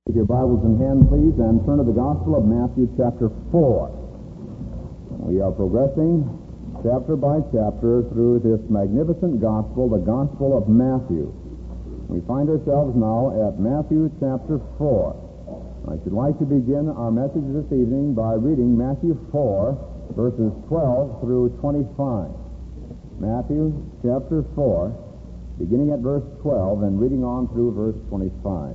Take your Bibles in hand, please, and turn to the Gospel of Matthew, chapter 4. We are progressing chapter by chapter through this magnificent Gospel, the Gospel of Matthew. We find ourselves now at Matthew, chapter 4. I should like to begin our message this evening by reading Matthew 4, verses 12 through 25. Matthew, chapter 4, beginning at verse 12 and reading on through verse 25.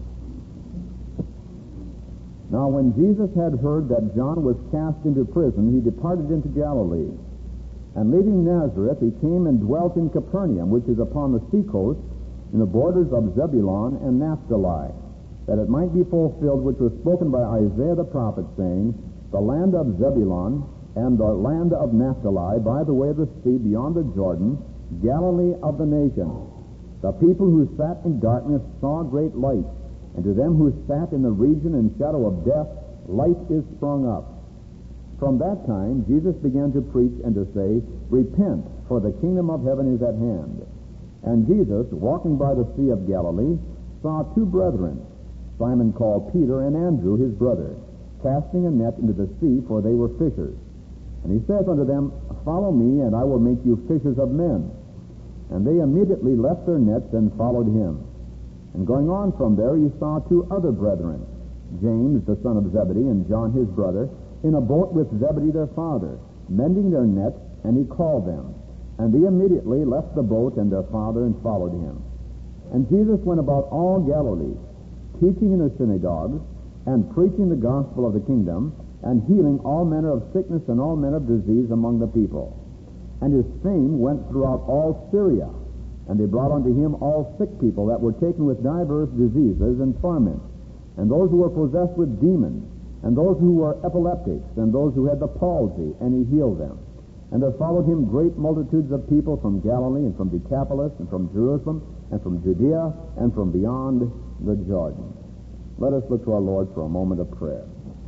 Now when Jesus had heard that John was cast into prison, he departed into Galilee. And leaving Nazareth, he came and dwelt in Capernaum, which is upon the seacoast, in the borders of Zebulun and Naphtali, that it might be fulfilled which was spoken by Isaiah the prophet, saying, The land of Zebulun and the land of Naphtali, by the way of the sea beyond the Jordan, Galilee of the nations. The people who sat in darkness saw great light. And to them who sat in the region and shadow of death, light is sprung up. From that time, Jesus began to preach and to say, Repent, for the kingdom of heaven is at hand. And Jesus, walking by the Sea of Galilee, saw two brethren, Simon called Peter and Andrew his brother, casting a net into the sea, for they were fishers. And he saith unto them, Follow me, and I will make you fishers of men. And they immediately left their nets and followed him. And going on from there, he saw two other brethren, James, the son of Zebedee, and John, his brother, in a boat with Zebedee, their father, mending their nets, and he called them. And they immediately left the boat and their father and followed him. And Jesus went about all Galilee, teaching in the synagogues, and preaching the gospel of the kingdom, and healing all manner of sickness and all manner of disease among the people. And his fame went throughout all Syria. And they brought unto him all sick people that were taken with divers diseases and torments, and those who were possessed with demons, and those who were epileptics, and those who had the palsy, and he healed them. And there followed him great multitudes of people from Galilee, and from Decapolis, and from Jerusalem, and from Judea, and from beyond the Jordan. Let us look to our Lord for a moment of prayer.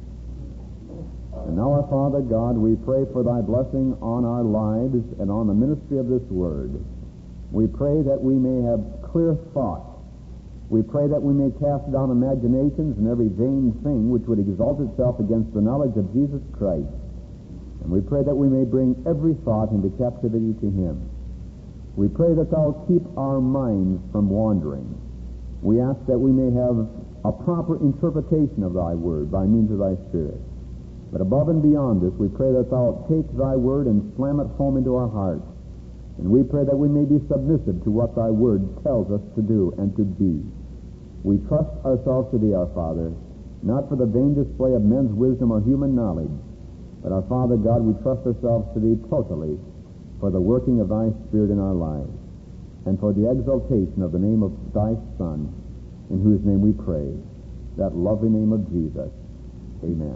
And now, our Father God, we pray for thy blessing on our lives and on the ministry of this word. We pray that we may have clear thought. We pray that we may cast down imaginations and every vain thing which would exalt itself against the knowledge of Jesus Christ. And we pray that we may bring every thought into captivity to him. We pray that thou keep our minds from wandering. We ask that we may have a proper interpretation of thy word by means of thy Spirit. But above and beyond this, we pray that thou take thy word and slam it home into our hearts. And we pray that we may be submissive to what thy word tells us to do and to be. We trust ourselves to thee, our Father, not for the vain display of men's wisdom or human knowledge, but our Father God, we trust ourselves to thee totally for the working of thy Spirit in our lives, and for the exaltation of the name of thy Son, in whose name we pray, that lovely name of Jesus. Amen.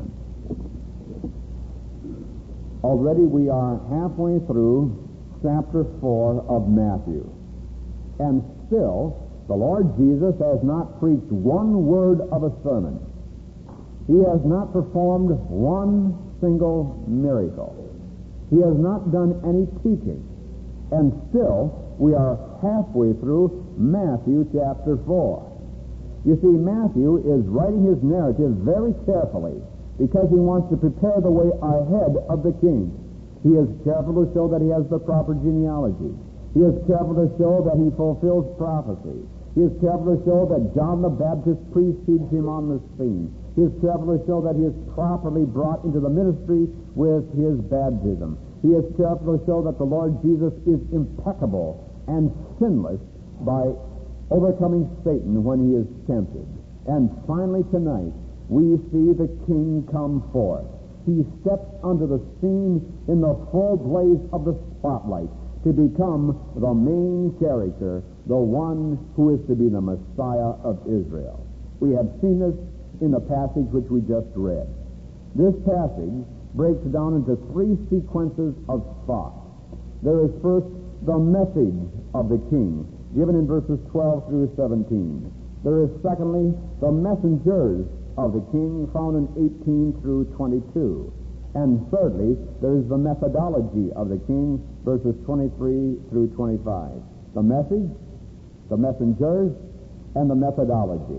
Already we are halfway through chapter 4 of Matthew. And still, the Lord Jesus has not preached one word of a sermon. He has not performed one single miracle. He has not done any teaching. And still, we are halfway through Matthew chapter 4. You see, Matthew is writing his narrative very carefully because he wants to prepare the way ahead of the king. He is careful to show that he has the proper genealogy. He is careful to show that he fulfills prophecy. He is careful to show that John the Baptist precedes him on the scene. He is careful to show that he is properly brought into the ministry with his baptism. He is careful to show that the Lord Jesus is impeccable and sinless by overcoming Satan when he is tempted. And finally tonight, we see the king come forth. He steps onto the scene in the full blaze of the spotlight to become the main character, the one who is to be the Messiah of Israel. We have seen this in the passage which we just read. This passage breaks down into three sequences of thought. There is first the message of the king, given in verses 12 through 17. There is secondly the messengers of the king, found in 18 through 22. And thirdly, there is the methodology of the king, verses 23 through 25. The message, the messengers, and the methodology.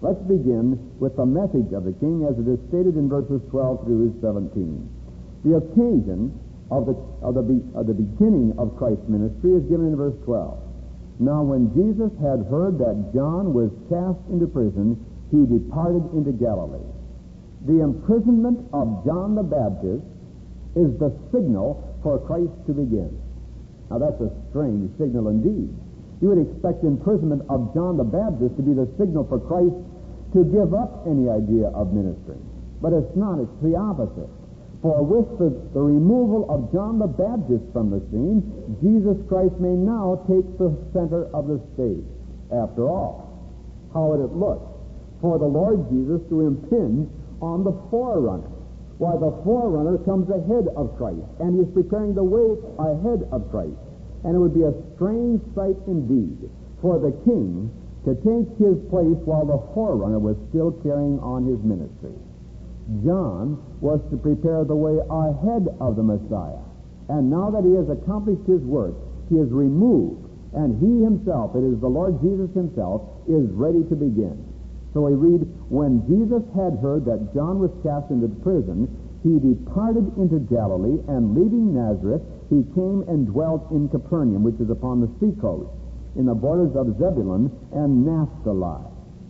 Let's begin with the message of the king as it is stated in verses 12 through 17. The occasion of the beginning of Christ's ministry is given in verse 12. Now when Jesus had heard that John was cast into prison, he departed into Galilee. The imprisonment of John the Baptist is the signal for Christ to begin. Now that's a strange signal indeed. You would expect imprisonment of John the Baptist to be the signal for Christ to give up any idea of ministry. But it's not. It's the opposite. For with the removal of John the Baptist from the scene, Jesus Christ may now take the center of the stage. After all, how would it look for the Lord Jesus to impinge on the forerunner? Why, the forerunner comes ahead of Christ, and he's preparing the way ahead of Christ. And it would be a strange sight indeed for the king to take his place while the forerunner was still carrying on his ministry. John was to prepare the way ahead of the Messiah. And now that he has accomplished his work, he is removed, and he himself, it is the Lord Jesus himself, is ready to begin. So we read, when Jesus had heard that John was cast into prison, he departed into Galilee, and leaving Nazareth, he came and dwelt in Capernaum, which is upon the seacoast, in the borders of Zebulun and Naphtali.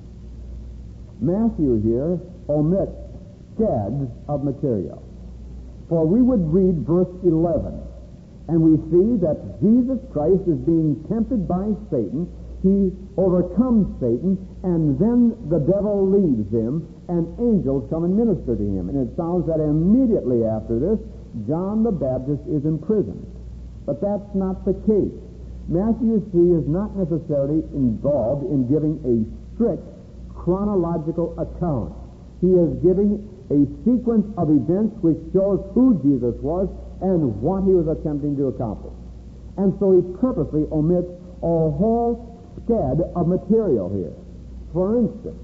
Matthew here omits scads of material. For we would read verse 11, and we see that Jesus Christ is being tempted by Satan. He overcomes Satan, and then the devil leaves him, and angels come and minister to him. And it sounds that immediately after this, John the Baptist is imprisoned. But that's not the case. Matthew, you see, is not necessarily involved in giving a strict chronological account. He is giving a sequence of events which shows who Jesus was and what he was attempting to accomplish. And so he purposely omits a whole scad of material here. For instance,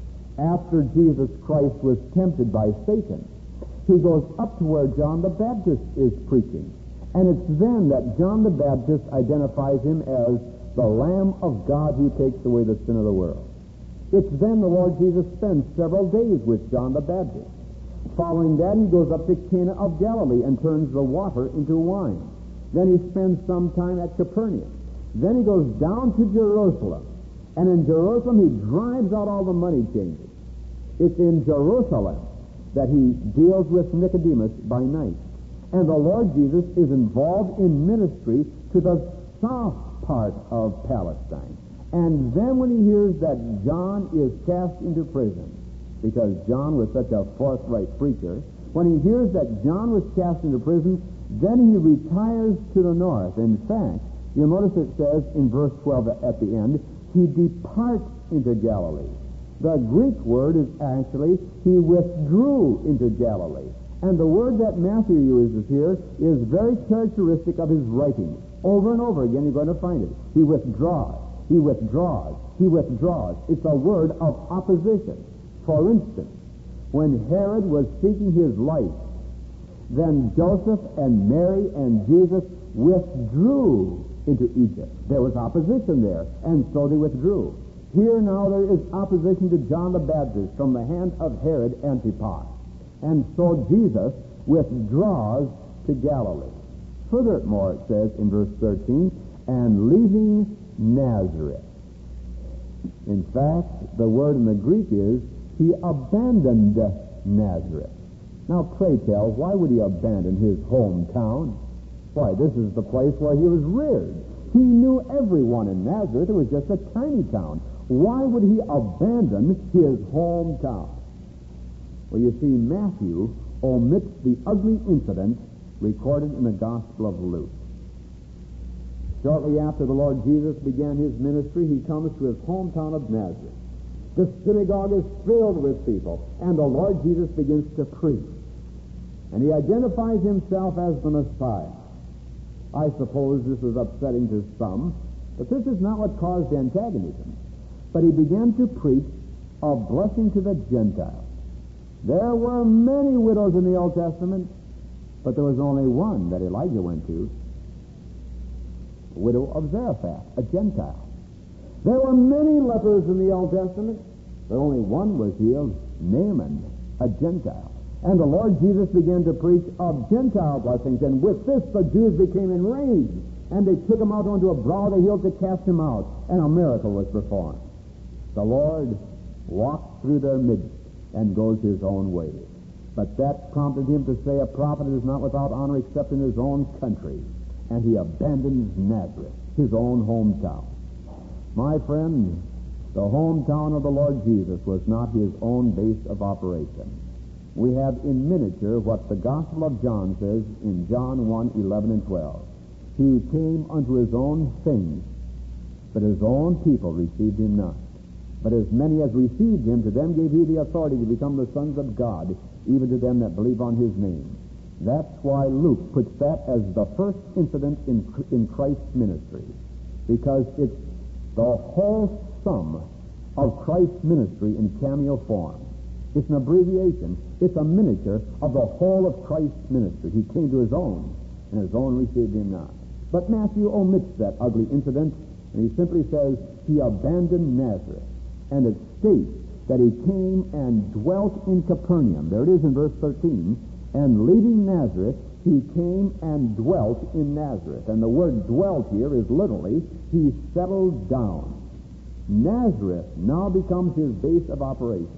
after Jesus Christ was tempted by Satan, he goes up to where John the Baptist is preaching. And it's then that John the Baptist identifies him as the Lamb of God who takes away the sin of the world. It's then the Lord Jesus spends several days with John the Baptist. Following that, he goes up to Cana of Galilee and turns the water into wine. Then he spends some time at Capernaum. Then he goes down to Jerusalem. And in Jerusalem, he drives out all the money changers. It's in Jerusalem that he deals with Nicodemus by night. And the Lord Jesus is involved in ministry to the south part of Palestine. And then when he hears that John is cast into prison, because John was such a forthright preacher, when he hears that John was cast into prison, then he retires to the north. In fact, you'll notice it says in verse 12 at the end, he departs into Galilee. The Greek word is actually, he withdrew into Galilee. And the word that Matthew uses here is very characteristic of his writing. Over and over again, you're going to find it. He withdraws. He withdraws. He withdraws. It's a word of opposition. For instance, when Herod was seeking his life, then Joseph and Mary and Jesus withdrew into Egypt. There was opposition there, and so they withdrew. Here now there is opposition to John the Baptist from the hand of Herod Antipas. And so Jesus withdraws to Galilee. Furthermore, it says in verse 13, and leaving Nazareth. In fact, the word in the Greek is, he abandoned Nazareth. Now, pray tell, why would he abandon his hometown? Why, this is the place where he was reared. He knew everyone in Nazareth. It was just a tiny town. Why would he abandon his hometown? Well, you see, Matthew omits the ugly incident recorded in the Gospel of Luke. Shortly after the Lord Jesus began his ministry, he comes to his hometown of Nazareth. The synagogue is filled with people, and the Lord Jesus begins to preach. And he identifies himself as the Messiah. I suppose this was upsetting to some, but this is not what caused antagonism. But he began to preach a blessing to the Gentiles. There were many widows in the Old Testament, but there was only one that Elijah went to, the widow of Zarephath, a Gentile. There were many lepers in the Old Testament, but only one was healed, Naaman, a Gentile. And the Lord Jesus began to preach of Gentile blessings, and with this the Jews became enraged, and they took him out onto a brow of the hill to cast him out, and a miracle was performed. The Lord walks through their midst and goes his own way. But that prompted him to say, a prophet is not without honor except in his own country. And he abandons Nazareth, his own hometown. My friend, the hometown of the Lord Jesus was not his own base of operation. We have in miniature what the Gospel of John says in John 1:11 and 12. He came unto his own things, but his own people received him not. But as many as received him, to them gave he the authority to become the sons of God, even to them that believe on his name. That's why Luke puts that as the first incident in Christ's ministry, because it's the whole sum of Christ's ministry in cameo form. It's an abbreviation. It's a miniature of the whole of Christ's ministry. He came to his own, and his own received him not. But Matthew omits that ugly incident, and he simply says he abandoned Nazareth. And it states that he came and dwelt in Capernaum. There it is in verse 13. And leaving Nazareth, he came and dwelt in Nazareth. And the word dwelt here is literally, he settled down. Nazareth now becomes his base of operation.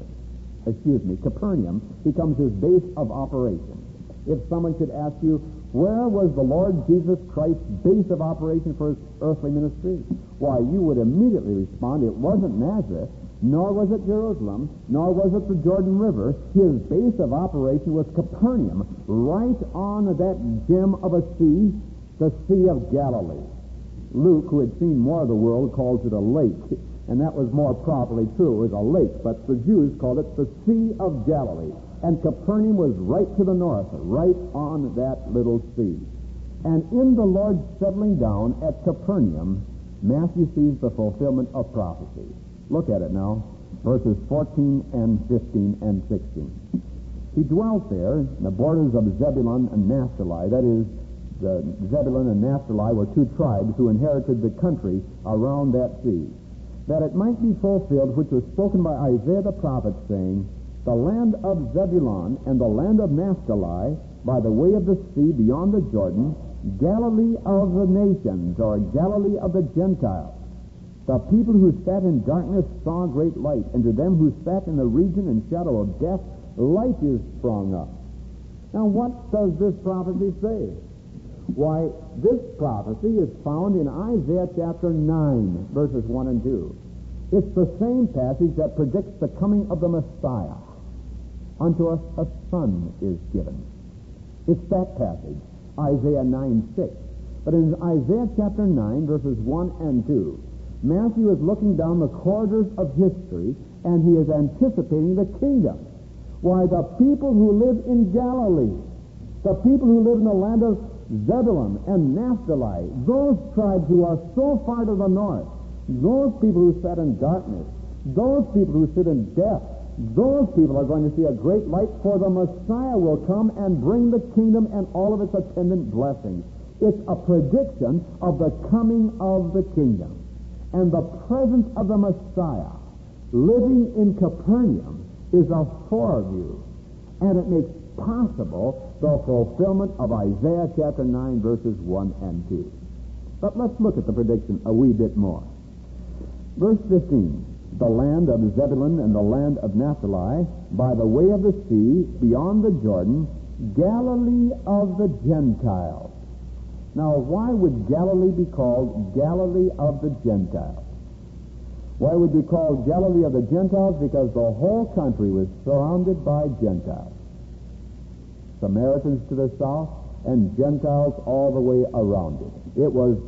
Capernaum becomes his base of operation. If someone should ask you, where was the Lord Jesus Christ's base of operation for his earthly ministry? Why, you would immediately respond, it wasn't Nazareth, nor was it Jerusalem, nor was it the Jordan River. His base of operation was Capernaum, right on that gem of a sea, the Sea of Galilee. Luke, who had seen more of the world, calls it a lake, and that was more properly true. It was a lake, but the Jews called it the Sea of Galilee. And Capernaum was right to the north, right on that little sea. And in the Lord settling down at Capernaum, Matthew sees the fulfillment of prophecy. Look at it now, verses 14 and 15 and 16. He dwelt there in the borders of Zebulun and Naphtali. That is, the Zebulun and Naphtali were two tribes who inherited the country around that sea, that it might be fulfilled which was spoken by Isaiah the prophet, saying, the land of Zebulun and the land of Naphtali, by the way of the sea beyond the Jordan, Galilee of the nations, or Galilee of the Gentiles. The people who sat in darkness saw great light, and to them who sat in the region and shadow of death, light is sprung up. Now, what does this prophecy say? Why, this prophecy is found in Isaiah chapter 9, verses 1 and 2. It's the same passage that predicts the coming of the Messiah. Unto us a son is given. It's that passage, Isaiah 9:6. But in Isaiah chapter 9, verses 1 and 2, Matthew is looking down the corridors of history, and he is anticipating the kingdom. Why, the people who live in Galilee, the people who live in the land of Zebulun and Naphtali, those tribes who are so far to the north, those people who sat in darkness, those people who sit in death, those people are going to see a great light, for the Messiah will come and bring the kingdom and all of its attendant blessings. It's a prediction of the coming of the kingdom. And the presence of the Messiah living in Capernaum is a foreview, and it makes possible the fulfillment of Isaiah chapter 9, verses 1 and 2. But let's look at the prediction a wee bit more. Verse 15. The land of Zebulun and the land of Naphtali, by the way of the sea, beyond the Jordan, Galilee of the Gentiles. Now, why would Galilee be called Galilee of the Gentiles? Why would it be called Galilee of the Gentiles? Because the whole country was surrounded by Gentiles. Samaritans to the south and Gentiles all the way around it. It was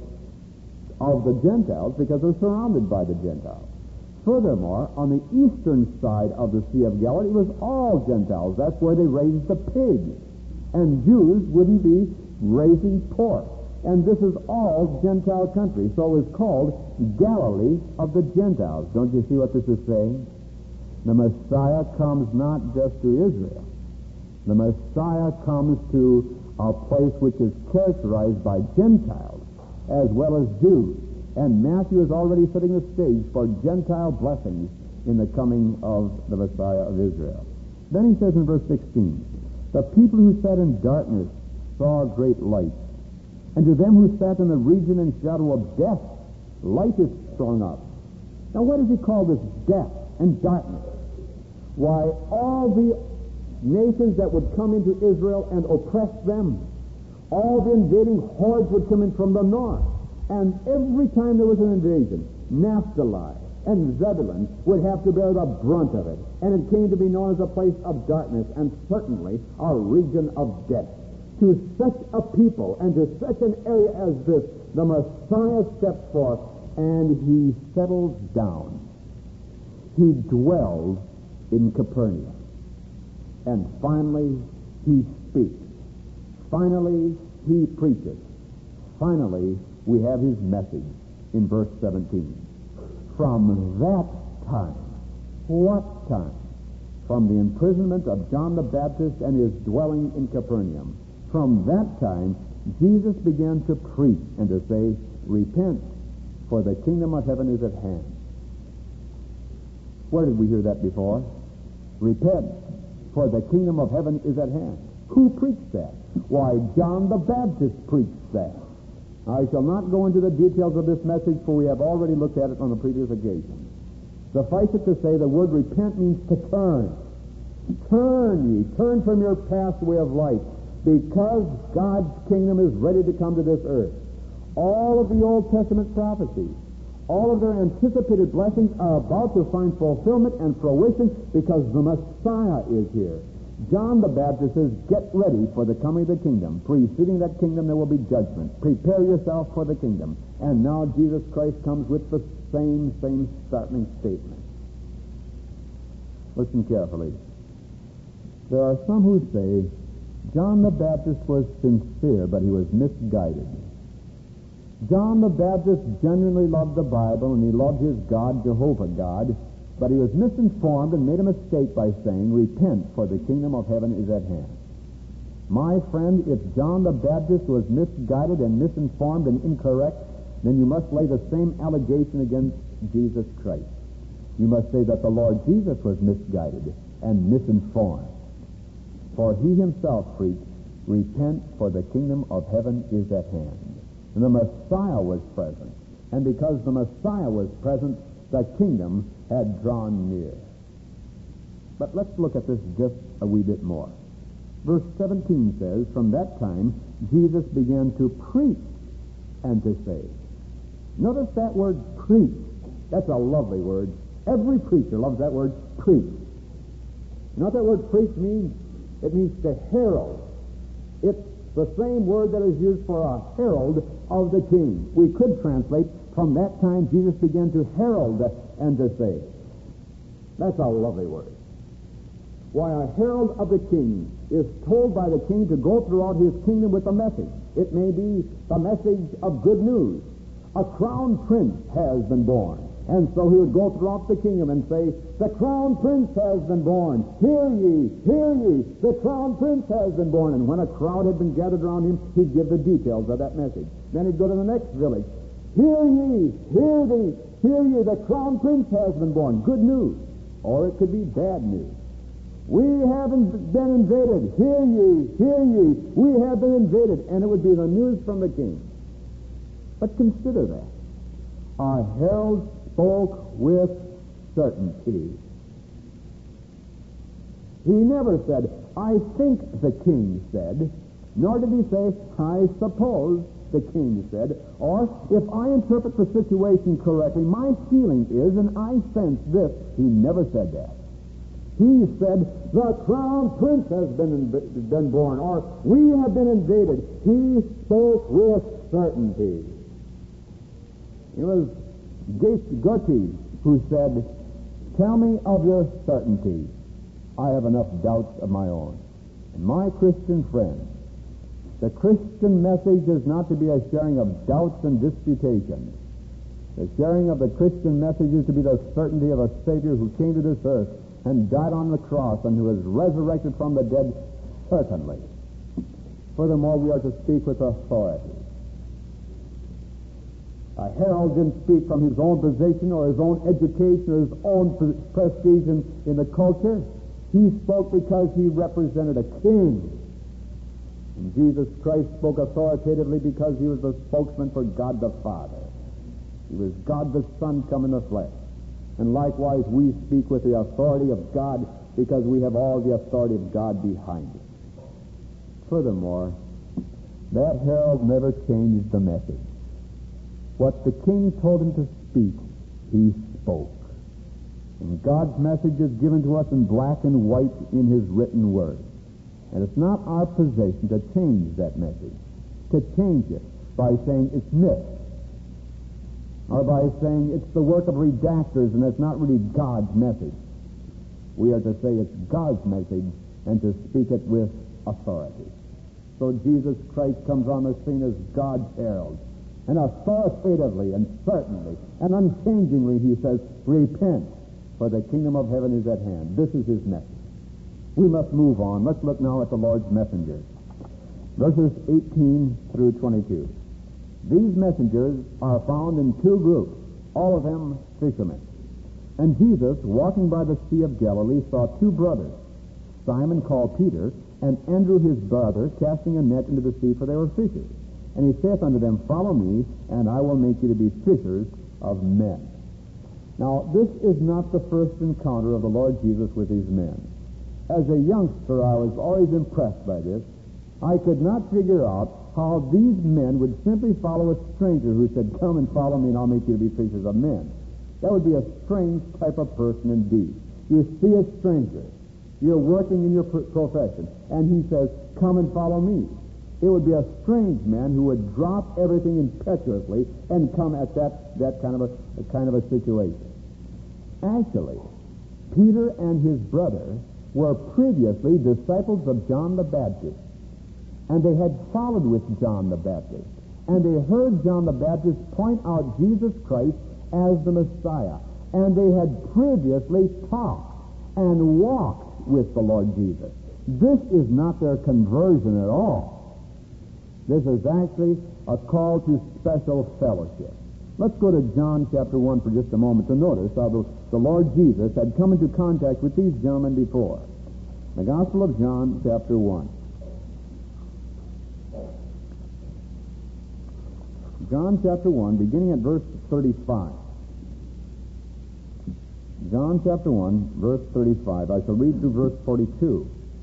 of the Gentiles because it was surrounded by the Gentiles. Furthermore, on the eastern side of the Sea of Galilee, it was all Gentiles. That's where they raised the pigs. And Jews wouldn't be raising pork. And this is all Gentile country. So it was called Galilee of the Gentiles. Don't you see what this is saying? The Messiah comes not just to Israel. The Messiah comes to a place which is characterized by Gentiles as well as Jews. And Matthew is already setting the stage for Gentile blessings in the coming of the Messiah of Israel. Then he says in verse 16, the people who sat in darkness saw a great light. And to them who sat in the region and shadow of death, light is sprung up. Now what does he call this death and darkness? Why, all the nations that would come into Israel and oppress them, all the invading hordes would come in from the north. And every time there was an invasion, Naphtali and Zebulun would have to bear the brunt of it. And it came to be known as a place of darkness and certainly a region of death. To such a people and to such an area as this, the Messiah steps forth and he settles down. He dwells in Capernaum. And finally, he speaks. Finally, he preaches. Finally, we have his message in verse 17. From that time, what time? From the imprisonment of John the Baptist and his dwelling in Capernaum. From that time, Jesus began to preach and to say, repent, for the kingdom of heaven is at hand. Where did we hear that before? Repent, for the kingdom of heaven is at hand. Who preached that? Why, John the Baptist preached that. I shall not go into the details of this message, for we have already looked at it on the previous occasion. Suffice it to say, the word repent means to turn. Turn ye, turn from your past way of life, because God's kingdom is ready to come to this earth. All of the Old Testament prophecies, all of their anticipated blessings are about to find fulfillment and fruition because the Messiah is here. John the Baptist says, get ready for the coming of the kingdom. Preceding that kingdom, there will be judgment. Prepare yourself for the kingdom. And now Jesus Christ comes with the same startling statement. Listen carefully. There are some who say, John the Baptist was sincere, but he was misguided. John the Baptist genuinely loved the Bible, and he loved his God, Jehovah God, but he was misinformed and made a mistake by saying, repent, for the kingdom of heaven is at hand. My friend, if John the Baptist was misguided and misinformed and incorrect, then you must lay the same allegation against Jesus Christ. You must say that the Lord Jesus was misguided and misinformed. For he himself preached, repent, for the kingdom of heaven is at hand. And the Messiah was present. And because the Messiah was present, the kingdom had drawn near. But let's look at this just a wee bit more. Verse 17 says, from that time, Jesus began to preach and to say. Notice that word preach. That's a lovely word. Every preacher loves that word preach. You know what that word preach means? It means to herald. It's the same word that is used for a herald of the king. We could translate, from that time Jesus began to herald and to say. That's a lovely word. Why, a herald of the king is told by the king to go throughout his kingdom with a message. It may be the message of good news. A crown prince has been born. And so he would go throughout the kingdom and say, the crown prince has been born. Hear ye, the crown prince has been born. And when a crowd had been gathered around him, he'd give the details of that message. Then he'd go to the next village. Hear ye, the crown prince has been born. Good news. Or it could be bad news. We haven't been invaded. Hear ye, we have been invaded. And it would be the news from the king. But consider that. A herald spoke with certainty. He never said, I think the king said, nor did he say, I suppose the king said, or if I interpret the situation correctly, my feeling is, and I sense this. He never said that. He said, the crown prince has been born, or we have been invaded. He spoke with certainty. It was Goethe who said, tell me of your certainty. I have enough doubts of my own. And my Christian friends, the Christian message is not to be a sharing of doubts and disputations. The sharing of the Christian message is to be the certainty of a Savior who came to this earth and died on the cross and who was resurrected from the dead, certainly. Furthermore, we are to speak with authority. A herald didn't speak from his own position or his own education or his own prestige in the culture. He spoke because he represented a king. And Jesus Christ spoke authoritatively because he was the spokesman for God the Father. He was God the Son come in the flesh. And likewise, we speak with the authority of God because we have all the authority of God behind us. Furthermore, that herald never changed the message. What the king told him to speak, he spoke. And God's message is given to us in black and white in his written word. And it's not our position to change that message, to change it by saying it's myth, or by saying it's the work of redactors and it's not really God's message. We are to say it's God's message and to speak it with authority. So Jesus Christ comes on the scene as God's herald. And authoritatively and certainly and unchangingly he says, repent, for the kingdom of heaven is at hand. This is his message. We must move on. Let's look now at the Lord's messengers. Verses 18 through 22. These messengers are found in two groups, all of them fishermen. And Jesus, walking by the Sea of Galilee, saw two brothers, Simon called Peter, and Andrew his brother, casting a net into the sea, for they were fishers. And he saith unto them, follow me, and I will make you to be fishers of men. Now, this is not the first encounter of the Lord Jesus with these men. As a youngster, I was always impressed by this. I could not figure out how these men would simply follow a stranger who said, come and follow me, and I'll make you to be fishers of men. That would be a strange type of person indeed. You see a stranger. You're working in your profession, and he says, come and follow me. It would be a strange man who would drop everything impetuously and come at that kind of a situation. Actually, Peter and his brother were previously disciples of John the Baptist, and they had followed with John the Baptist, and they heard John the Baptist point out Jesus Christ as the Messiah, and they had previously talked and walked with the Lord Jesus. This is not their conversion at all. This is actually a call to special fellowship. Let's go to John chapter 1 for just a moment to notice how the Lord Jesus had come into contact with these gentlemen before. The Gospel of John chapter 1. John chapter 1, beginning at verse 35. John chapter 1, verse 35. I shall read through verse 42.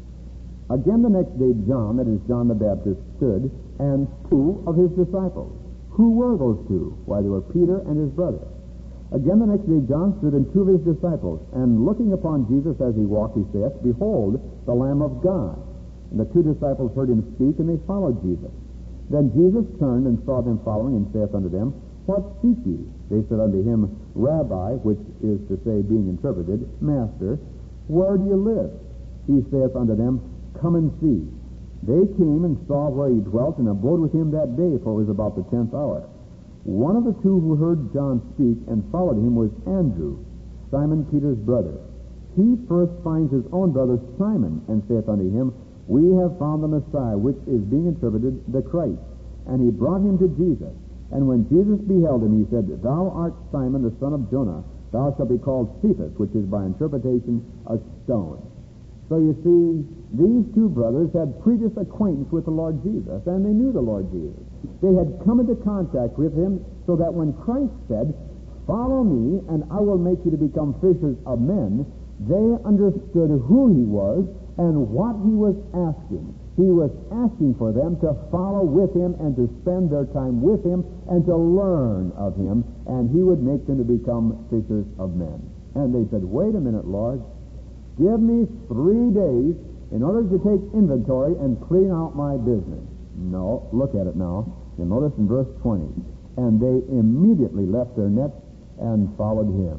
Again the next day John, that is John the Baptist, stood, and two of his disciples. Who were those two? Why, they were Peter and his brother. Again the next day John stood, and two of his disciples, and looking upon Jesus as he walked, he saith, behold, the Lamb of God. And the two disciples heard him speak, and they followed Jesus. Then Jesus turned and saw them following, and saith unto them, what seek ye? They said unto him, Rabbi, which is to say, being interpreted, Master, where do you live? He saith unto them, come and see. They came and saw where he dwelt, and abode with him that day, for it was about the 10th hour. One of the two who heard John speak and followed him was Andrew, Simon Peter's brother. He first finds his own brother Simon, and saith unto him, we have found the Messiah, which is being interpreted, the Christ. And he brought him to Jesus. And when Jesus beheld him, he said, thou art Simon, the son of Jonah. Thou shalt be called Cephas, which is by interpretation a stone. So you see, these two brothers had previous acquaintance with the Lord Jesus, and they knew the Lord Jesus. They had come into contact with him, so that when Christ said, follow me, and I will make you to become fishers of men, they understood who he was and what he was asking. He was asking for them to follow with him and to spend their time with him and to learn of him, and he would make them to become fishers of men. And they said, wait a minute, Lord. Give me 3 days in order to take inventory and clean out my business. No, look at it now. You'll notice in verse 20. And they immediately left their nets and followed him.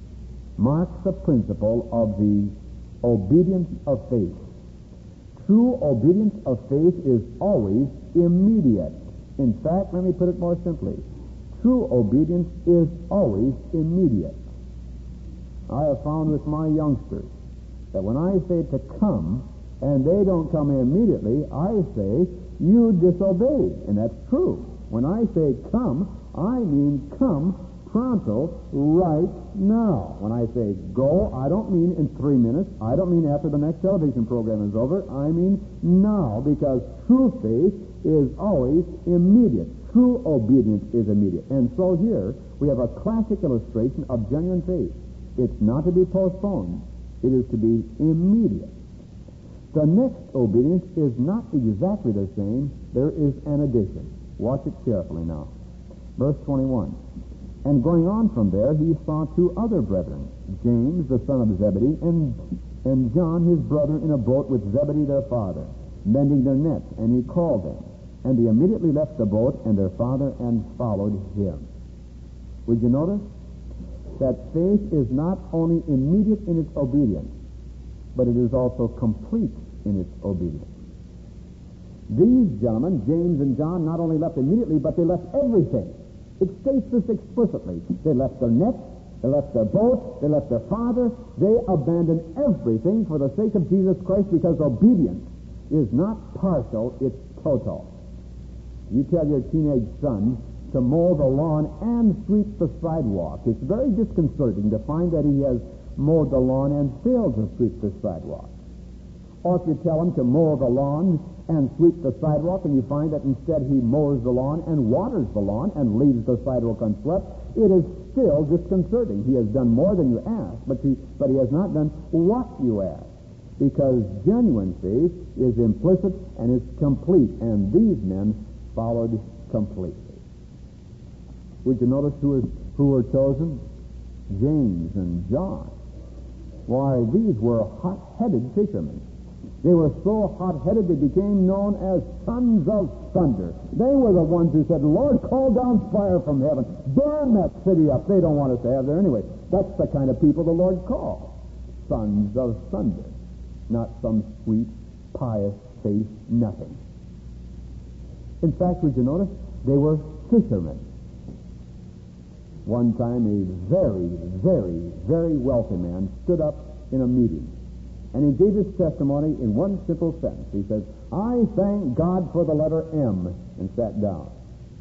Mark the principle of the obedience of faith. True obedience of faith is always immediate. In fact, let me put it more simply. True obedience is always immediate. I have found with my youngsters that when I say to come, and they don't come immediately, I say, you disobeyed. And that's true. When I say come, I mean come pronto, right now. When I say go, I don't mean in 3 minutes. I don't mean after the next television program is over. I mean now, because true faith is always immediate. True obedience is immediate. And so here we have a classic illustration of genuine faith. It's not to be postponed. It is to be immediate. The next obedience is not exactly the same. There is an addition. Watch it carefully now. Verse 21. And going on from there, he saw two other brethren, James, the son of Zebedee, and John, his brother, in a boat with Zebedee, their father, mending their nets, and he called them. And they immediately left the boat and their father and followed him. Would you notice that faith is not only immediate in its obedience, but it is also complete in its obedience? These gentlemen, James and John, not only left immediately, but they left everything. It states this explicitly. They left their nets, they left their boat, they left their father. They abandoned everything for the sake of Jesus Christ, because obedience is not partial, it's total. You tell your teenage son to mow the lawn and sweep the sidewalk. It's very disconcerting to find that he has mowed the lawn and failed to sweep the sidewalk. Or if you tell him to mow the lawn and sweep the sidewalk, and you find that instead he mows the lawn and waters the lawn and leaves the sidewalk unswept, it is still disconcerting. He has done more than you asked, but he has not done what you asked, because genuine faith is implicit and is complete, and these men followed completely. Would you notice who were chosen? James and John. Why, these were hot-headed fishermen. They were so hot-headed they became known as sons of thunder. They were the ones who said, Lord, call down fire from heaven. Burn that city up. They don't want us to have there anyway. That's the kind of people the Lord calls sons of thunder, not some sweet, pious faith, nothing. In fact, would you notice? They were fishermen. One time a very, very, very wealthy man stood up in a meeting, and he gave his testimony in one simple sentence. He says, I thank God for the letter M, and sat down.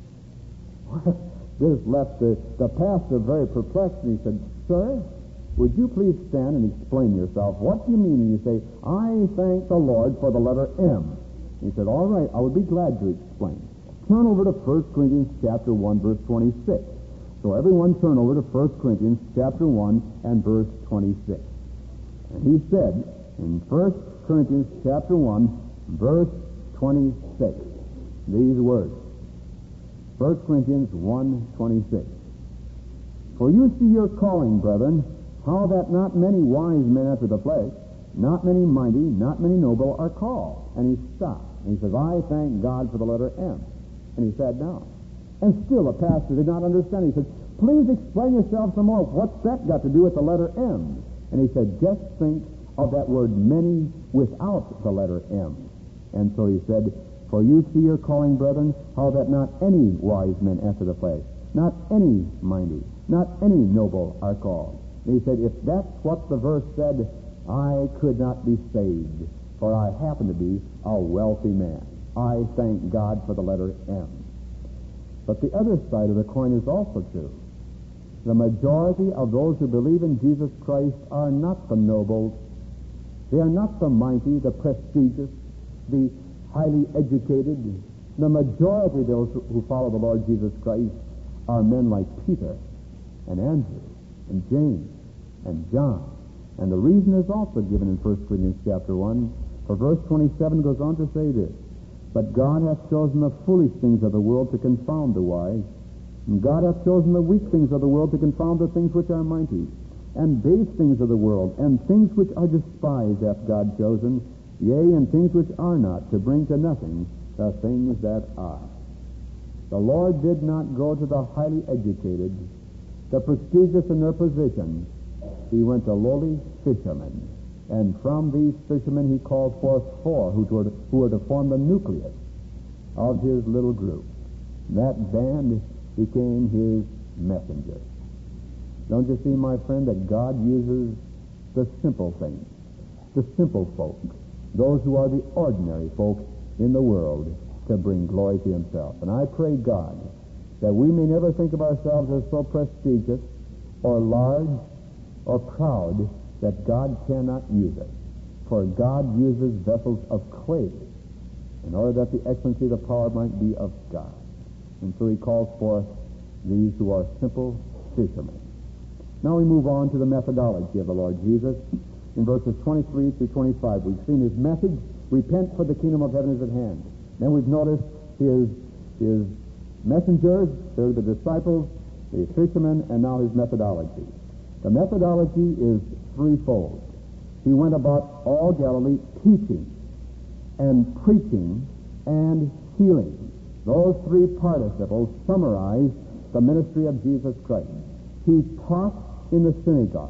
This left the pastor very perplexed, and he said, Sir, would you please stand and explain yourself? What do you mean when you say, I thank the Lord for the letter M? He said, all right, I would be glad to explain. Turn over to 1 Corinthians chapter 1, verse 26. So everyone turn over to 1 Corinthians chapter 1 and verse 26. And he said, in 1 Corinthians chapter 1, verse 26, these words. 1 Corinthians 1:26. For you see your calling, brethren, how that not many wise men after the flesh, not many mighty, not many noble are called. And he stopped. And he says, I thank God for the letter M. And he sat down. And still the pastor did not understand. He said, please explain yourself some more. What's that got to do with the letter M? And he said, just think of that word many without the letter M. And so he said, for you see your calling, brethren, how that not any wise men after the flesh, not any mighty, not any noble are called. And he said, if that's what the verse said, I could not be saved, for I happen to be a wealthy man. I thank God for the letter M. But the other side of the coin is also true. The majority of those who believe in Jesus Christ are not the nobles. They are not the mighty, the prestigious, the highly educated. The majority of those who follow the Lord Jesus Christ are men like Peter and Andrew and James and John. And the reason is also given in 1 Corinthians chapter 1. For verse 27 goes on to say this, but God hath chosen the foolish things of the world to confound the wise, and God hath chosen the weak things of the world to confound the things which are mighty, and base things of the world, and things which are despised hath God chosen, yea, and things which are not, to bring to nothing the things that are. The Lord did not go to the highly educated, the prestigious in their position. He went to lowly fishermen. And from these fishermen he called forth four who were to form the nucleus of his little group. That band became his messenger. Don't you see, my friend, that God uses the simple things, the simple folk, those who are the ordinary folk in the world, to bring glory to himself. And I pray, God, that we may never think of ourselves as so prestigious or large or proud that God cannot use us. For God uses vessels of clay in order that the excellency of the power might be of God. And so he calls forth these who are simple fishermen. Now we move on to the methodology of the Lord Jesus. In verses 23 through 25, we've seen his message, repent for the kingdom of heaven is at hand. Then we've noticed his messengers, they're the disciples, the fishermen, and now his methodology. The methodology is threefold. He went about all Galilee teaching and preaching and healing. Those three participles summarize the ministry of Jesus Christ. He taught in the synagogue.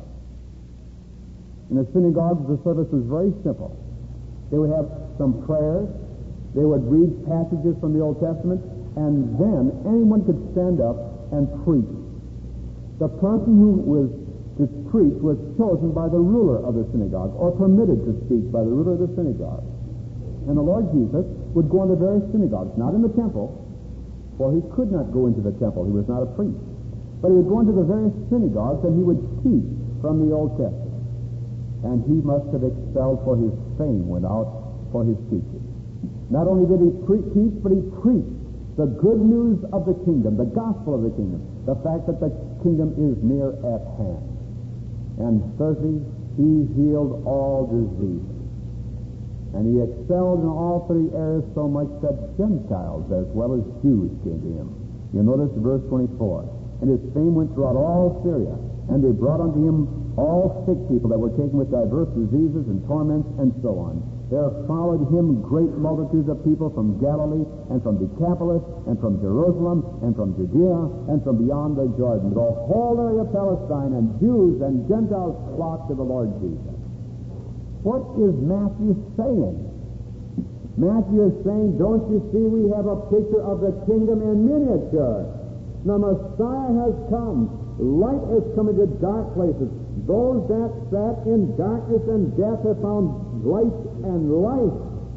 In the synagogue, the service was very simple. They would have some prayers, they would read passages from the Old Testament, and then anyone could stand up and preach. The person who was to preach was chosen by the ruler of the synagogue, or permitted to speak by the ruler of the synagogue. And the Lord Jesus would go into various synagogues, not in the temple, for he could not go into the temple. He was not a priest. But he would go into the various synagogues and he would teach from the Old Testament. And he must have excelled, for his fame went out for his teaching. Not only did he teach, but he preached the good news of the kingdom, the gospel of the kingdom, the fact that the kingdom is near at hand. And thirdly, he healed all diseases. And he excelled in all three areas so much that Gentiles as well as Jews came to him. You notice verse 24. And his fame went throughout all Syria, and they brought unto him all sick people that were taken with diverse diseases and torments and so on. There followed him great multitudes of people from Galilee and from Decapolis and from Jerusalem and from Judea and from beyond the Jordan. The whole area of Palestine, and Jews and Gentiles flocked to the Lord Jesus. What is Matthew saying? Matthew is saying, don't you see we have a picture of the kingdom in miniature? The Messiah has come. Light has come into dark places. Those that sat in darkness and death have found light and life.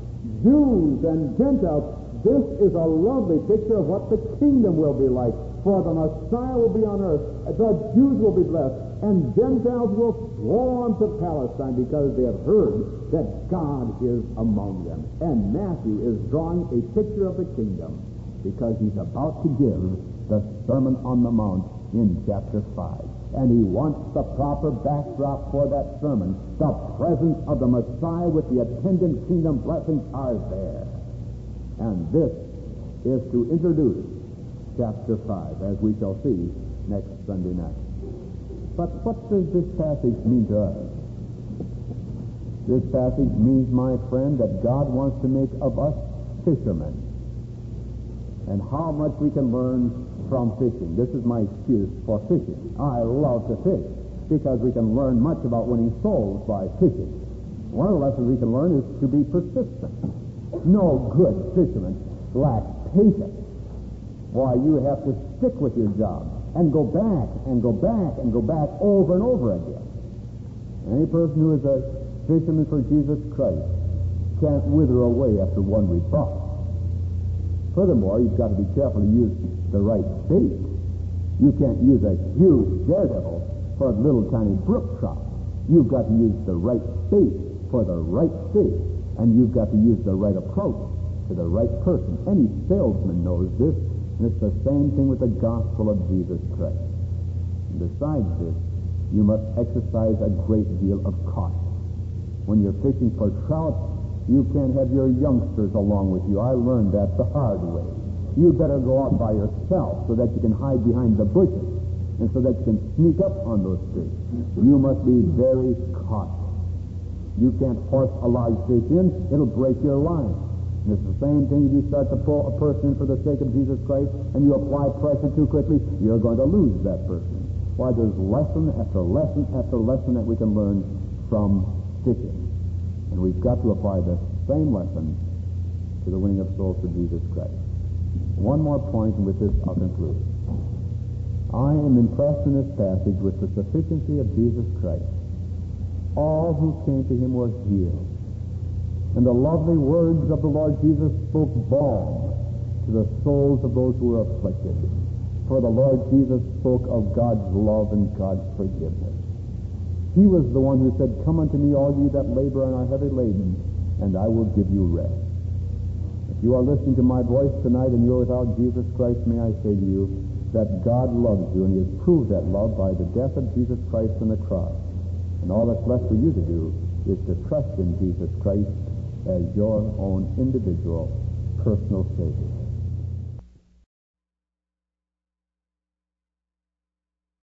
Jews and Gentiles. This is a lovely picture of what the kingdom will be like. For the Messiah will be on earth. The Jews will be blessed. And Gentiles will flow on to Palestine because they have heard that God is among them. And Matthew is drawing a picture of the kingdom because he's about to give the Sermon on the Mount in chapter 5. And he wants the proper backdrop for that sermon. The presence of the Messiah with the attendant kingdom blessings are there. And this is to introduce chapter 5, as we shall see next Sunday night. But what does this passage mean to us? This passage means, my friend, that God wants to make of us fishermen. And how much we can learn from fishing. This is my excuse for fishing. I love to fish because we can learn much about winning souls by fishing. One of the lessons we can learn is to be persistent. No good fisherman lacks patience. Why, you have to stick with your job and go back and go back and go back over and over again. Any person who is a fisherman for Jesus Christ can't wither away after one rebuff. Furthermore, you've got to be careful to use the right bait. You can't use a huge daredevil for a little tiny brook trout. You've got to use the right bait for the right fish, and you've got to use the right approach to the right person. Any salesman knows this, and it's the same thing with the gospel of Jesus Christ. And besides this, you must exercise a great deal of caution. When you're fishing for trout, you can't have your youngsters along with you. I learned that the hard way. You better go out by yourself so that you can hide behind the bushes and so that you can sneak up on those fish. You must be very cautious. You can't force a large fish in. It'll break your line. And it's the same thing if you start to pull a person in for the sake of Jesus Christ and you apply pressure too quickly, you're going to lose that person. Why, there's lesson after lesson after lesson that we can learn from fishing. And we've got to apply the same lesson to the winning of souls for Jesus Christ. One more point, and with this I'll conclude. I am impressed in this passage with the sufficiency of Jesus Christ. All who came to him were healed. And the lovely words of the Lord Jesus spoke balm to the souls of those who were afflicted. For the Lord Jesus spoke of God's love and God's forgiveness. He was the one who said, "Come unto me, all ye that labor and are heavy laden, and I will give you rest." If you are listening to my voice tonight and you're without Jesus Christ, may I say to you that God loves you, and he has proved that love by the death of Jesus Christ on the cross. And all that's left for you to do is to trust in Jesus Christ as your own individual personal Savior.